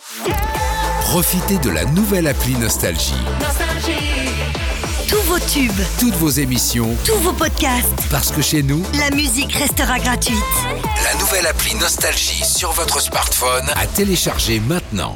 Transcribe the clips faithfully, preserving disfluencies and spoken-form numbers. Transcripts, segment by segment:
Profitez de la nouvelle appli Nostalgie. Tous vos tubes, Toutes vos émissions, tous vos podcasts, parce que chez nous, la musique restera gratuite. la nouvelle appli Nostalgie sur votre smartphone à télécharger maintenant.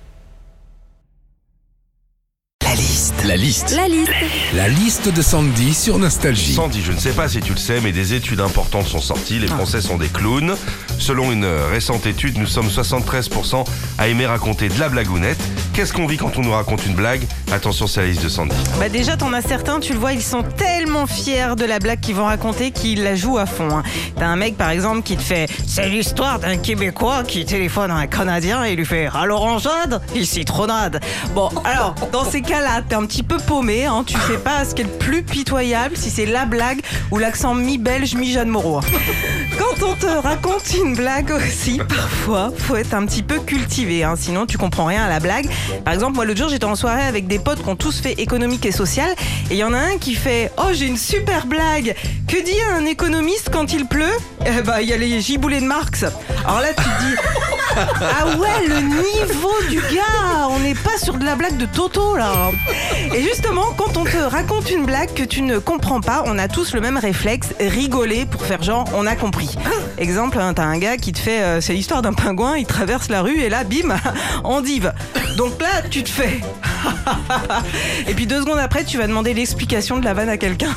La liste. La liste. La liste. La liste de Sandy sur Nostalgie. Sandy, je ne sais pas si tu le sais, mais des études importantes sont sorties. Les Français sont des clowns. Selon une récente étude, nous sommes soixante-treize pour cent à aimer raconter de la blagounette. Qu'est-ce qu'on vit quand on nous raconte une blague ? Attention, c'est la liste de Sandy. Bah déjà, t'en as certains, tu le vois, ils sont tellement fiers de la blague qu'ils vont raconter qu'ils la jouent à fond. Hein. T'as un mec, par exemple, qui te fait « C'est l'histoire d'un Québécois qui téléphone à un Canadien et lui fait « À l'orangeade, il citronade ». Bon, alors, dans ces cas-là, t'es un petit peu paumé, hein, tu sais pas ce qui est le plus pitoyable, si c'est la blague ou l'accent mi-belge, mi-Jeanne Moreau. Quand on te raconte une blague aussi, parfois, faut être un petit peu cultivé, hein, sinon tu comprends rien à la blague. Par exemple, moi l'autre jour, j'étais en soirée avec des potes qui ont tous fait économique et social, et il y en a un qui fait « Oh, j'ai une super blague. Que dit un économiste quand il pleut ?» Eh ben, il y a les giboulées de Marx. Alors là, tu te dis « Ah ouais, le niveau du gars, on n'est pas sur de la blague de Toto, là. » Et justement, quand on te raconte une blague que tu ne comprends pas, on a tous le même réflexe, rigoler pour faire genre on a compris. Exemple, hein, t'as un gars qui te fait euh, c'est l'histoire d'un pingouin, il traverse la rue et là, bim, endive. Donc là, tu te fais et puis deux secondes après, tu vas demander l'explication de la vanne à quelqu'un.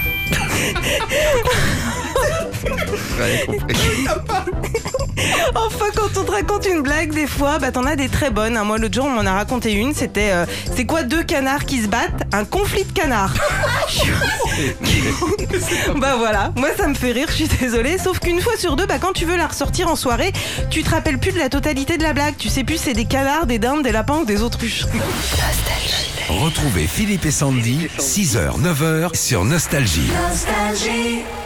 Enfin, quand on te raconte une blague, des fois, bah t'en as des très bonnes. Moi, l'autre jour, on m'en a raconté une. C'était, euh, c'est quoi deux canards qui se battent ? Un conflit de canards. Bah voilà, moi ça me fait rire, je suis désolée. Sauf qu'une fois sur deux, bah quand tu veux la ressortir en soirée, tu te rappelles plus de la totalité de la blague. Tu sais plus c'est des canards, des dindes, des lapins ou des autruches. Nostalgie. Retrouvez Philippe et Sandy, six heures, neuf heures sur Nostalgie. Nostalgie.